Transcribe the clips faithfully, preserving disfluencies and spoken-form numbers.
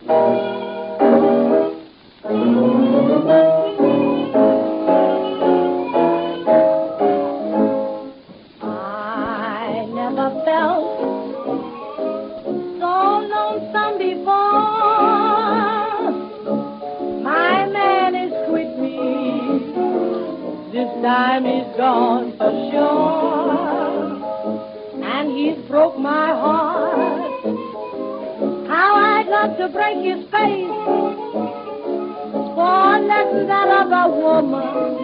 I never felt so lonesome before. My man has quit me. This time he's gone for sure. And he's broke my heart. How I'd love to break his face for less than that other woman.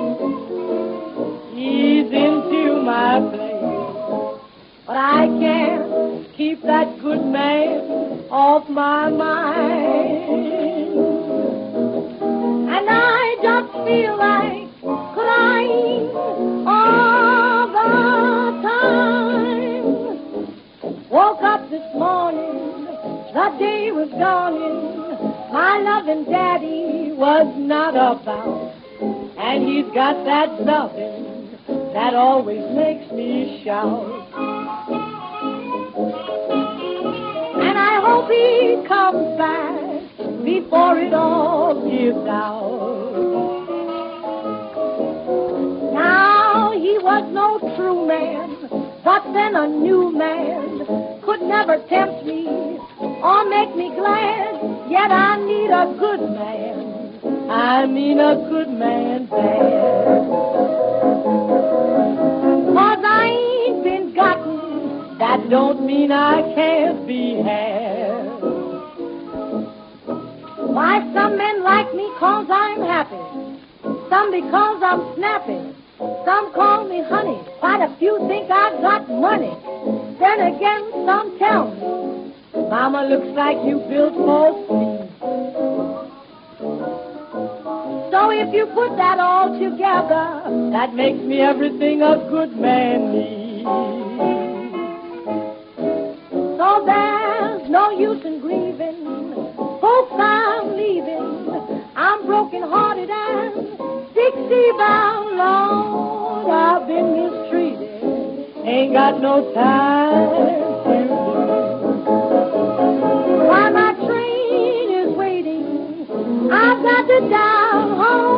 He's into my place, but I can't keep that good man off my mind. And I just feel like crying all the time. Woke up this morning, the day was dawning. My loving daddy was not about, and he's got that loving that always makes me shout. And I hope he comes back before it all gives out. Now he was no true man, but then a new man could never tempt me or make me glad. Yet I need a good man, I mean a good man bad. Cause I ain't been gotten, that don't mean I can't be had. Why some men like me cause I'm happy, some because I'm snappy, some call me honey, quite a few think I've got money. Then again some tell me, Mama looks like you built for speed. So if you put that all together, that makes me everything a good man needs. So there's no use in grieving, folks I'm leaving. I'm broken hearted and Dixie bound, Lord, I've been mistreated, ain't got no time to lose. While my train is waiting, I've got to down home.